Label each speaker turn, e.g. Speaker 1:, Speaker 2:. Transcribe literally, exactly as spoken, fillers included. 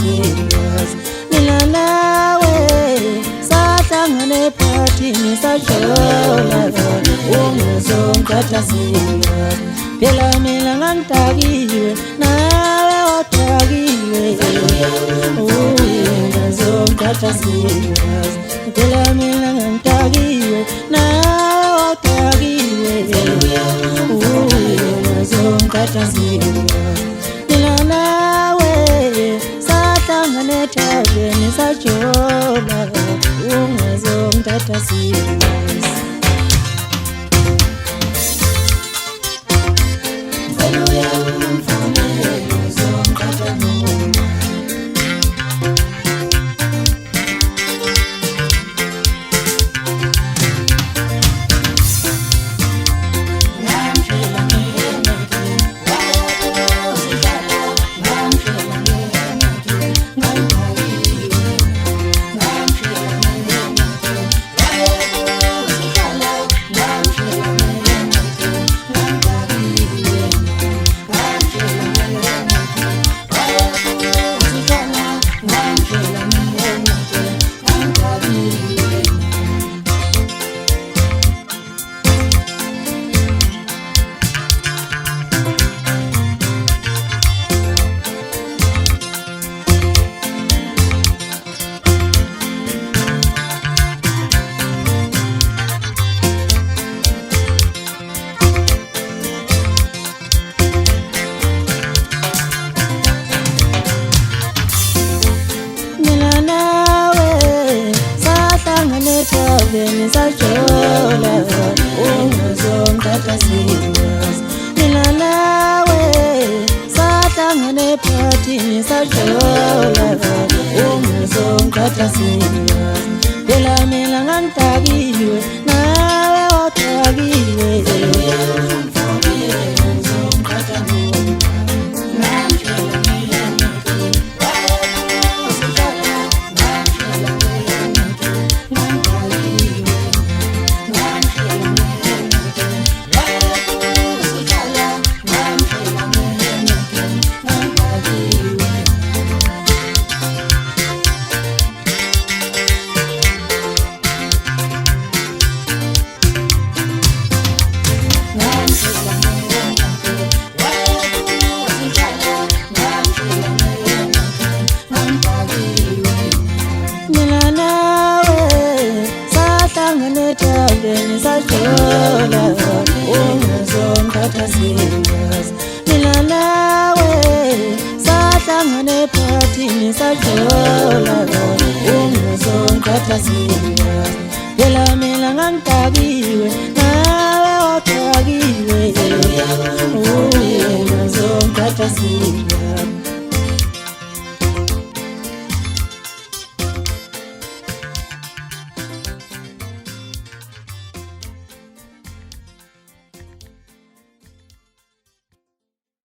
Speaker 1: serious mina nawe sahlangane phathini sajola ungizongithatha serious phela mina ngangidakiwe nawe wadakiwe ungizongithatha serious phela mina ngangidakiwe nawe wadakiwe ungizongithatha serious mina nawe sahlangane phathini sajola ungizongithatha serious Then sajola ungizongithatha serious mina nawe sahlangane phathini sajola ungizongithatha serious phela mina ngangidakiwe nawe wadakiwe Then sajola ungizongithatha serious mina nawe sahlangane phathini sajola ungizongithatha serious phela mina ngangidaki